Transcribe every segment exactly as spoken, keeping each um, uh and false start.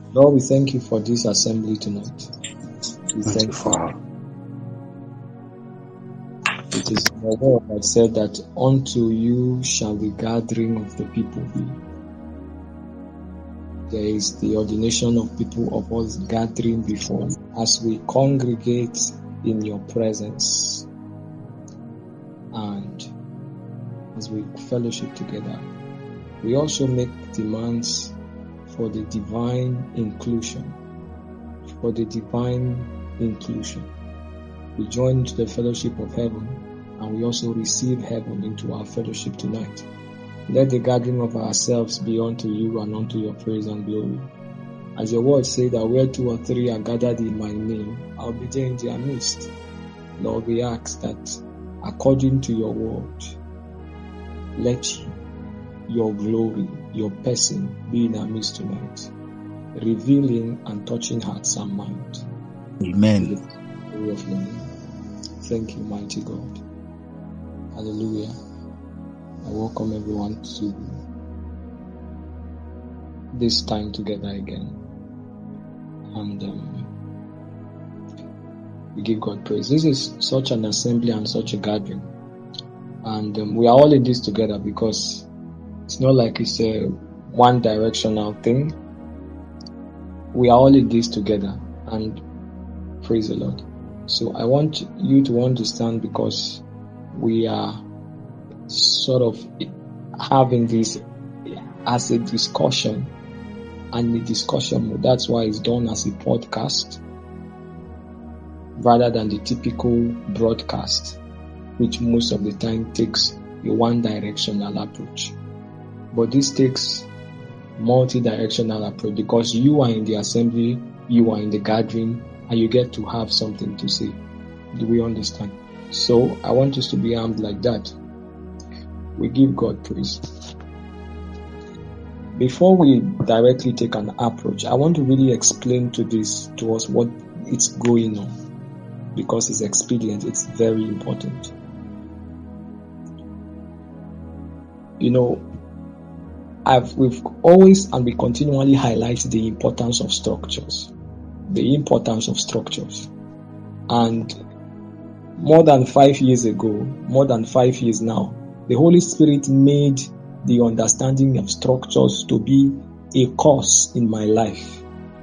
Lord, we thank you for this assembly tonight. We Thank thank you, Father. It is in the word that said that unto you shall the gathering of the people be. There is the ordination of people of us gathering before you as we congregate in your presence and as we fellowship together. We also make demands for the divine inclusion, for the divine inclusion. We join into the fellowship of heaven and we also receive heaven into our fellowship tonight. Let the gathering of ourselves be unto you and unto your praise and glory. As your word say that where two or three are gathered in my name, I'll be there in their midst. Lord, we ask that according to your word, let your glory, your person be in our midst tonight, revealing and touching hearts and minds. Amen. Glory of your name. Thank you, mighty God. Hallelujah. I welcome everyone to this time together again. And um, we give God praise. This is such an assembly and such a gathering. And um, we are all in this together because it's not like it's a one directional thing. We are all in this together. And praise the Lord. So I want you to understand, because we are sort of having this as a discussion, and the discussion mode, that's why it's done as a podcast rather than the typical broadcast, which most of the time takes a one-directional approach. But this takes multi-directional approach because you are in the assembly, you are in the gathering, and you get to have something to say. Do we understand? So I want us to be armed like that. We give God praise. Before we directly take an approach, I want to really explain to this to us what it's going on, because it's expedient, it's very important. You know, I've we've always and we continually highlight the importance of structures. The importance of structures. And more than five years ago, more than five years now, the Holy Spirit made the understanding of structures to be a course in my life.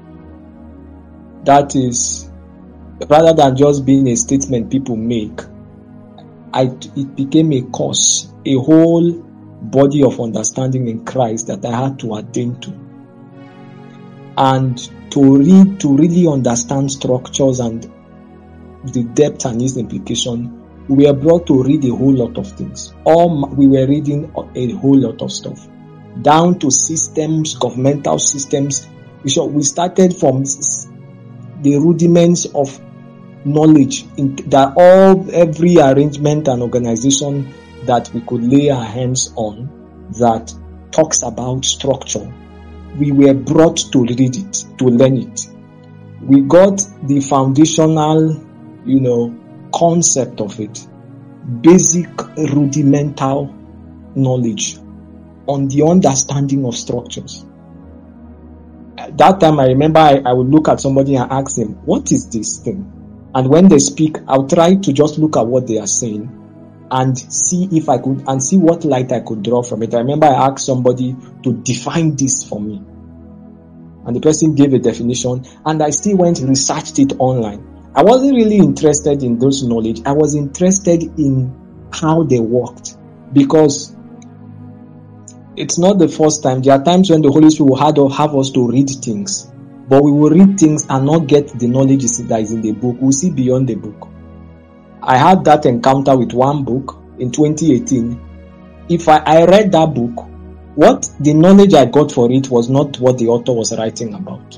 That is, rather than just being a statement people make, I, it became a course, a whole body of understanding in Christ that I had to attain to. And to read, to really understand structures and the depth and its implication, we were brought to read a whole lot of things. All we were reading a whole lot of stuff, down to systems, governmental systems. So we started from the rudiments of knowledge in that all every arrangement and organization that we could lay our hands on that talks about structure. We were brought to read it, to learn it. We got the foundational, you know, concept of it, basic rudimental knowledge on the understanding of structures. At that time, I remember I, I would look at somebody and ask them, what is this thing? And when they speak, I'll try to just look at what they are saying and see if I could, and see what light I could draw from it. I remember I asked somebody to define this for me. And the person gave a definition, and I still went and researched it online. I wasn't really interested in those knowledge. I was interested in how they worked, because it's not the first time. There are times when the Holy Spirit will have, have us to read things, but we will read things and not get the knowledge that is in the book. We'll see beyond the book. I had that encounter with one book in twenty eighteen. If I, I read that book, what the knowledge I got for it was not what the author was writing about.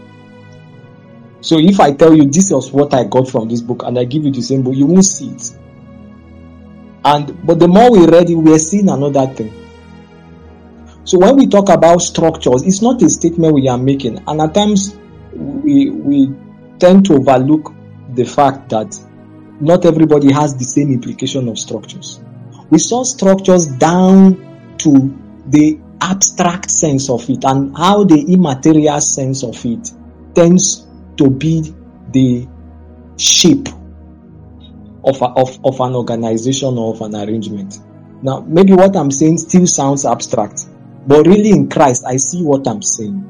So if I tell you this was what I got from this book and I give you the same book, you won't see it. And but the more we read it, we are seeing another thing. So when we talk about structures, it's not a statement we are making. And at times we we tend to overlook the fact that not everybody has the same implication of structures. We saw structures down to the abstract sense of it and how the immaterial sense of it tends to be the shape of, a, of, of an organization or of an arrangement. Now, maybe what I'm saying still sounds abstract, but really in Christ, I see what I'm saying.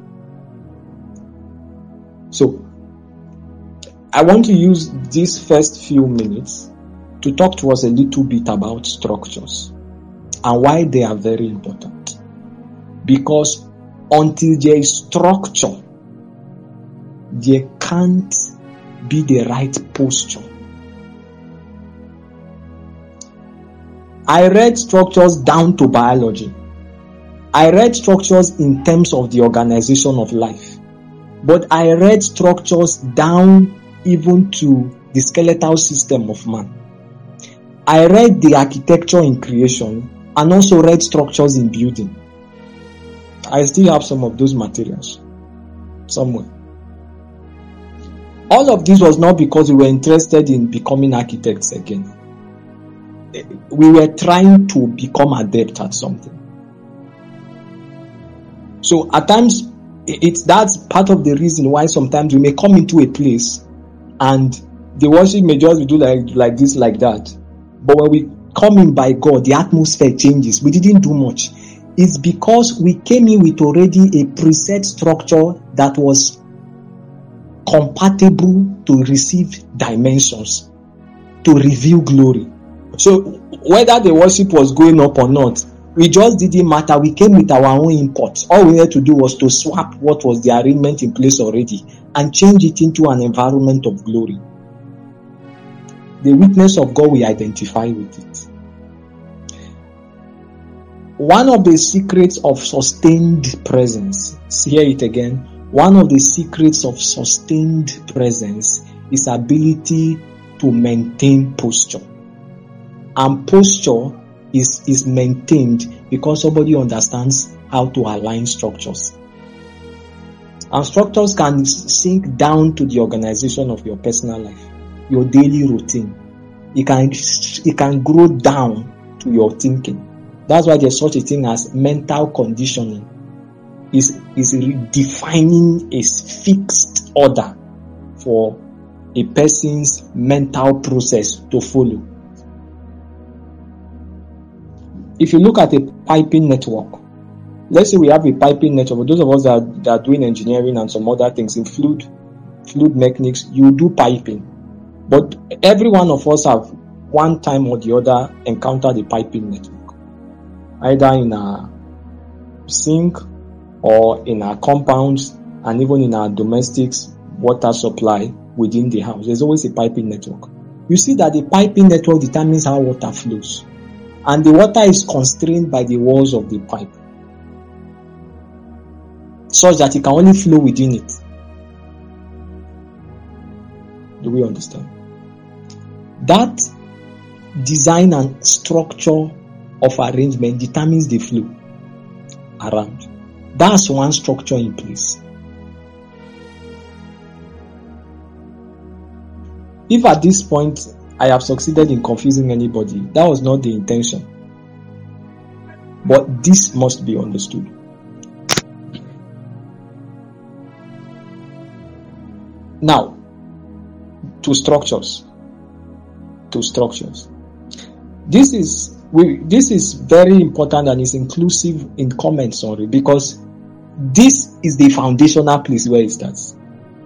So, I want to use these first few minutes to talk to us a little bit about structures and why they are very important. Because until there is structure, there can't be the right posture. I read structures down to biology. I read structures in terms of the organization of life. But I read structures down even to the skeletal system of man. I read the architecture in creation and also read structures in building. I still have some of those materials somewhere. All of this was not because we were interested in becoming architects again. We were trying to become adept at something. So at times, it's that's part of the reason why sometimes we may come into a place and the worship may just do like, like this, like that. But when we come in by God, the atmosphere changes. We didn't do much. It's because we came in with already a preset structure that was compatible to receive dimensions, to reveal glory. So whether the worship was going up or not, we just didn't matter. We came with our own input. All we had to do was to swap what was the arrangement in place already and change it into an environment of glory. The witness of God, we identify with it. One of the secrets of sustained presence, hear it again, one of the secrets of sustained presence is ability to maintain posture. And posture is, is maintained because somebody understands how to align structures. And structures can sink down to the organization of your personal life, your daily routine. It can, it can grow down to your thinking. That's why there's such a thing as mental conditioning. Is is redefining a fixed order for a person's mental process to follow. If you look at a piping network, let's say we have a piping network. For those of us that are, that are doing engineering and some other things in fluid, fluid mechanics, you do piping. But every one of us have one time or the other encountered a piping network, either in a sink or in our compounds and even in our domestic water supply within the house. There's always a piping network. You see that the piping network determines how water flows. And the water is constrained by the walls of the pipe, such that it can only flow within it. Do we understand? That design and structure of arrangement determines the flow around. That's one structure in place. If at this point I have succeeded in confusing anybody, that was not the intention. But this must be understood. Now, to structures. To structures. This is we, this is very important and is inclusive in comments, sorry, because this is the foundational place where it starts.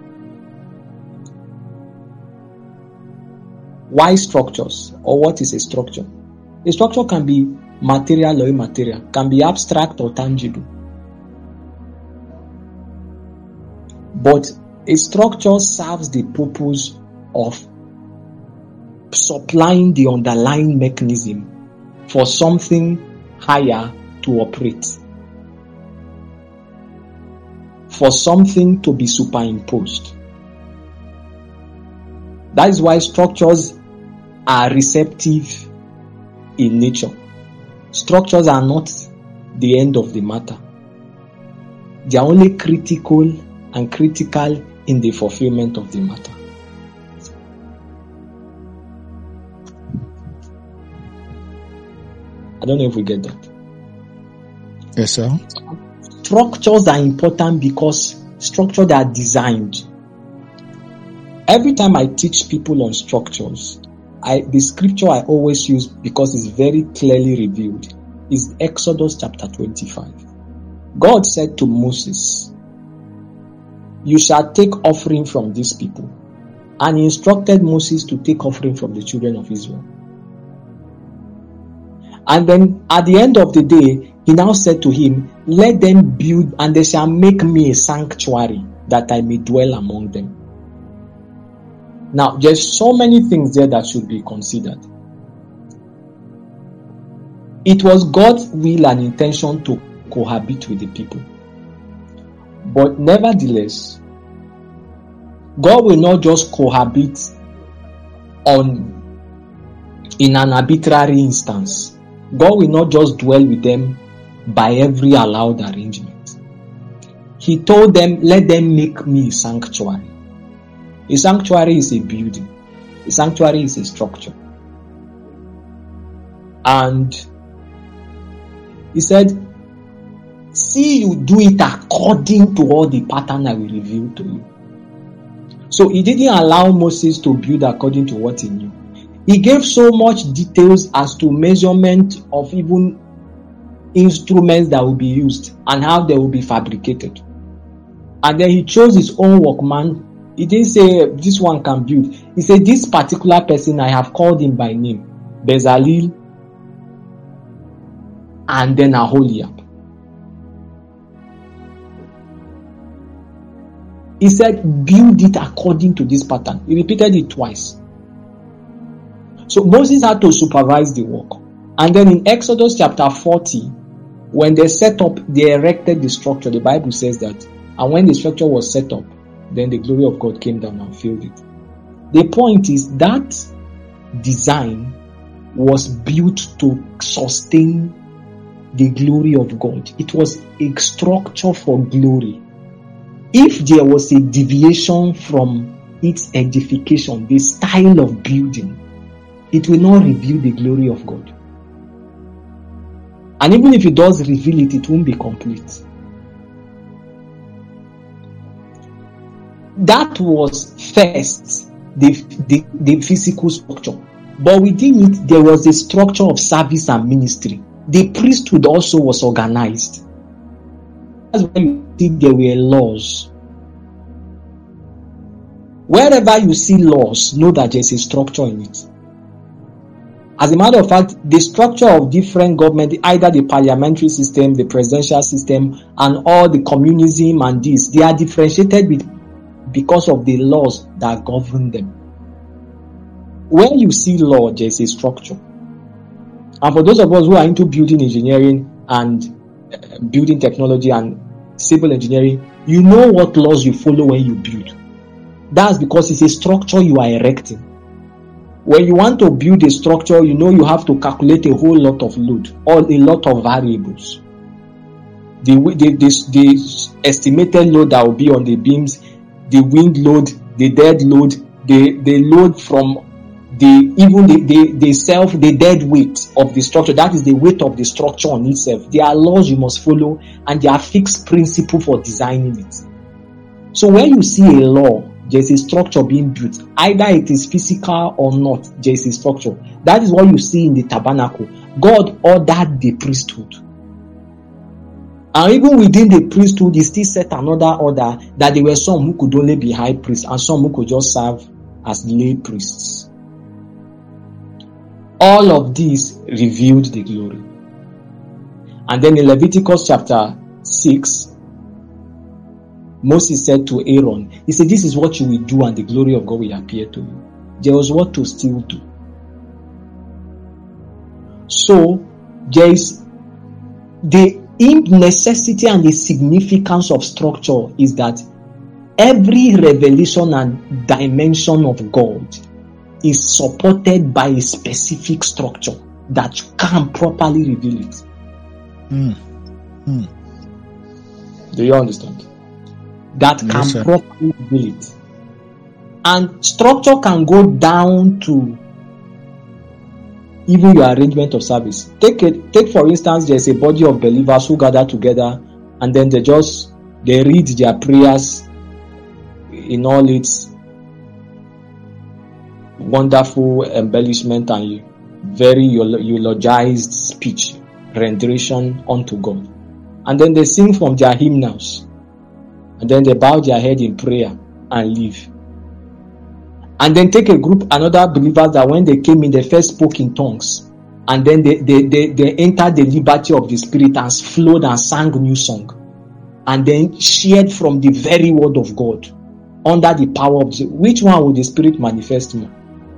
Why structures? Or what is a structure? A structure can be material or immaterial, can be abstract or tangible. But a structure serves the purpose of supplying the underlying mechanism for something higher to operate, for something to be superimposed. That is why structures are receptive in nature. Structures are not the end of the matter. They are only critical and critical in the fulfillment of the matter. I don't know if we get that. Yes, sir. Structures are important because structures are designed. Every time I teach people on structures, I, the scripture I always use, because it's very clearly revealed, is Exodus chapter twenty-five. God said to Moses, "You shall take offering from these people," and he instructed Moses to take offering from the children of Israel. And then at the end of the day, he now said to him, "Let them build, and they shall make me a sanctuary, that I may dwell among them." Now, there's so many things there that should be considered. It was God's will and intention to cohabit with the people. But nevertheless, God will not just cohabit on in an arbitrary instance. God will not just dwell with them by every allowed arrangement. He told them, "Let them make me a sanctuary." A sanctuary is a building. A sanctuary is a structure. And he said, "See you do it according to all the pattern I will reveal to you." So he didn't allow Moses to build according to what he knew. He gave so much details as to measurement of even instruments that will be used and how they will be fabricated. And then he chose his own workman. He didn't say this one can build. He said, "This particular person, I have called him by name, Bezalel, and then Aholiab." He said, "Build it according to this pattern." He repeated it twice. So Moses had to supervise the work. And then in Exodus chapter forty, when they set up, they erected the structure. The Bible says that, and when the structure was set up, then the glory of God came down and filled it. The point is that design was built to sustain the glory of God. It was a structure for glory. If there was a deviation from its edification, the style of building, it will not reveal the glory of God. And even if it does reveal it, it won't be complete. That was first the, the, the physical structure. But within it, there was a structure of service and ministry. The priesthood also was organized. That's why you see there were laws. Wherever you see laws, know that there's a structure in it. As a matter of fact, the structure of different government, either the parliamentary system, the presidential system, and all the communism and this, they are differentiated with because of the laws that govern them. When you see law, there is a structure. And for those of us who are into building engineering and uh, building technology and civil engineering, you know what laws you follow when you build. That's because it's a structure you are erecting. When you want to build a structure, you know you have to calculate a whole lot of load or a lot of variables. The, the, the, the estimated load that will be on the beams, the wind load, the dead load, the, the load from the even the, the, the self, the dead weight of the structure. That is the weight of the structure on itself. There are laws you must follow, and there are fixed principles for designing it. So when you see a law, there is a structure being built. Either it is physical or not, there is a structure. That is what you see in the tabernacle. God ordered the priesthood. And even within the priesthood, he still set another order that there were some who could only be high priests and some who could just serve as lay priests. All of these revealed the glory. And then in Leviticus chapter six, Moses said to Aaron, he said, "This is what you will do and the glory of God will appear to you." There was what to still do. So, there is the necessity and the significance of structure is that every revelation and dimension of God is supported by a specific structure that can properly reveal it. Mm. Mm. Do you understand? That can Yes, sir. properly reveal it. And structure can go down to even your arrangement of service. Take it, take for instance, there's a body of believers who gather together, and then they just they read their prayers in all its wonderful embellishment and very eulogized speech rendition unto God, and then they sing from their hymnals, and then they bow their head in prayer and leave. And then take a group, another believers that when they came in, they first spoke in tongues, and then they they they, they entered the liberty of the Spirit and flowed and sang new song, and then shared from the very word of God under the power of the. Which one will the Spirit manifest more?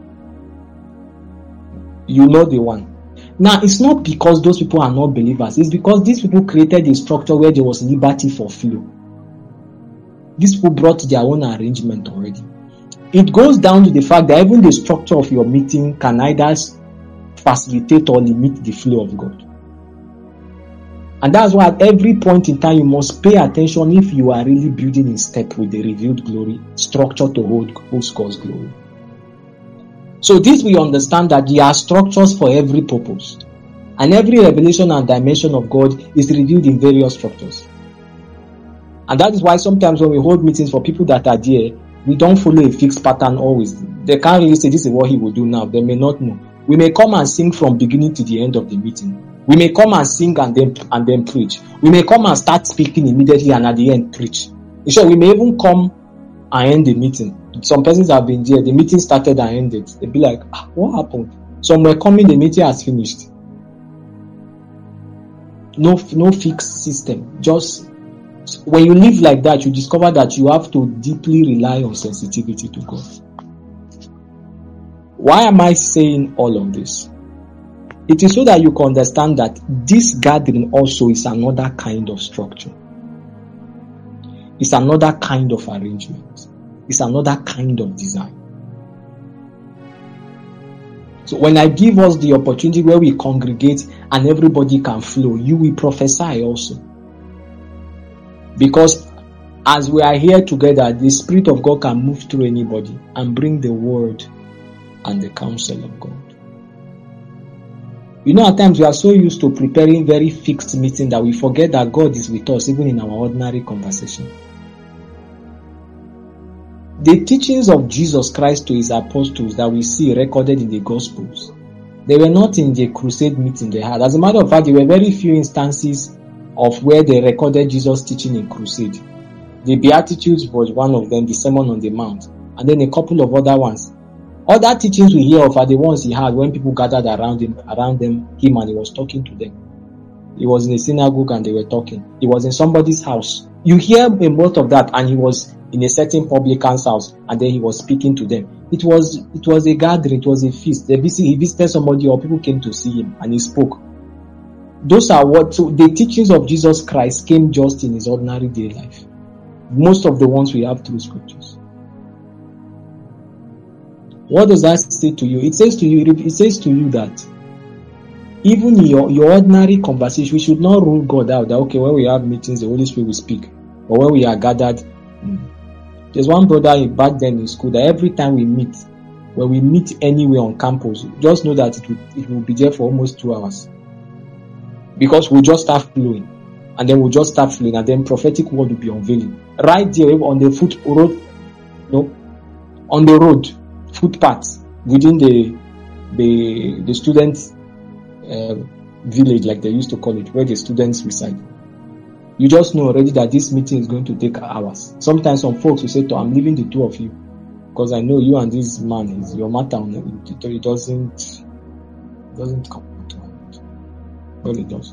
You know the one. Now, it's not because those people are not believers. It's because these people created a structure where there was liberty for flow. These people brought their own arrangement already. It goes down to the fact that even the structure of your meeting can either facilitate or limit the flow of God. And that's why at every point in time you must pay attention if you are really building in step with the revealed glory structure to hold host God's glory. So this we understand that there are structures for every purpose, and every revelation and dimension of God is revealed in various structures. And that is why sometimes when we hold meetings for people that are there, we don't follow a fixed pattern always. They can't really say this is what he will do now. They may not know. We may come and sing from beginning to the end of the meeting. We may come and sing and then and then preach. We may come and start speaking immediately and at the end preach. In short, we may even come and end the meeting. Some persons have been there. The meeting started and ended. They'll be like, ah, what happened? Some were coming, the meeting has finished. No, no fixed system. Just when you live like that, you discover that you have to deeply rely on sensitivity to God. Why am I saying all of this? It is so that you can understand that this gathering also is another kind of structure. It's another kind of arrangement. It's another kind of design. So when I give us the opportunity where we congregate and everybody can flow, you will prophesy also. Because as we are here together, the Spirit of God can move through anybody and bring the word and the counsel of God. You know, at times we are so used to preparing very fixed meetings that we forget that God is with us even in our ordinary conversation. The teachings of Jesus Christ to his apostles that we see recorded in the Gospels, they were not in the crusade meeting they had. As a matter of fact, there were very few instances of where they recorded Jesus teaching in crusade. The Beatitudes was one of them, the Sermon on the Mount, and then a couple of other ones. Other teachings we hear of are the ones he had when people gathered around him, around them, him, and he was talking to them. He was in a synagogue and they were talking. He was in somebody's house. You hear a lot of that, and he was in a certain publican's house, and then he was speaking to them. It was it was a gathering, it was a feast. They visit, he visited somebody, or people came to see him, and he spoke. Those are what so the teachings of Jesus Christ came just in his ordinary day life. Most of the ones we have through scriptures. What does that say to you? It says to you, it says to you that even in your, your ordinary conversation, we should not rule God out. That okay, when we have meetings, the Holy Spirit will speak, or when we are gathered. Hmm. There's one brother back then in school that every time we meet, when we meet anywhere on campus, just know that it will, it will be there for almost two hours. Because we'll just start flowing, and then we'll just start flowing, and then prophetic word will be unveiling. Right there on the foot road, no, on the road, footpath, within the, the, the students' uh, village, like they used to call it, where the students reside. You just know already that this meeting is going to take hours. Sometimes some folks will say, to, I'm leaving the two of you, because I know you and this man is your matter. It doesn't, it doesn't come to mind. But it does.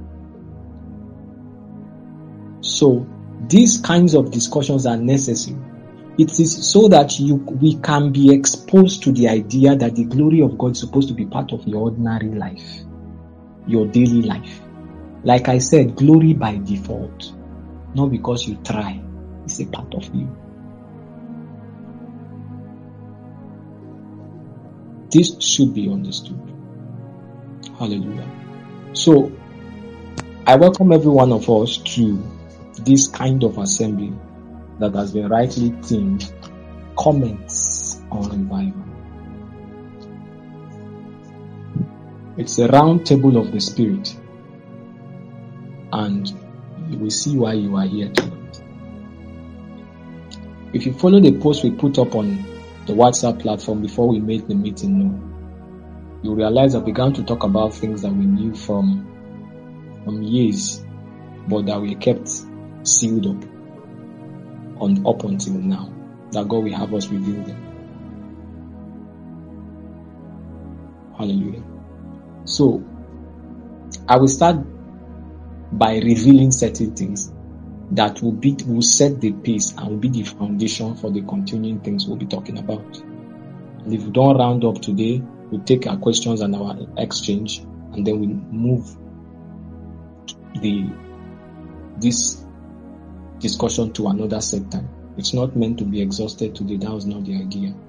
So, these kinds of discussions are necessary. It is so that you we can be exposed to the idea that the glory of God is supposed to be part of your ordinary life, your daily life. Like I said, glory by default, not because you try. It's a part of you. This should be understood. Hallelujah. So, I welcome every one of us to this kind of assembly that has been rightly themed comments on revival. It's a round table of the Spirit. And you will see why you are here tonight. If you follow the post we put up on the WhatsApp platform before we made the meeting known, you realize I began to talk about things that we knew from, from years, but that we kept sealed up on up until now, that God will have us reveal them. Hallelujah. So, I will start by revealing certain things that will be will set the pace and will be the foundation for the continuing things we'll be talking about. And if we don't round up today, we'll take our questions and our exchange, and then we move the this discussion to another set time. It's not meant to be exhausted today. That was not the idea.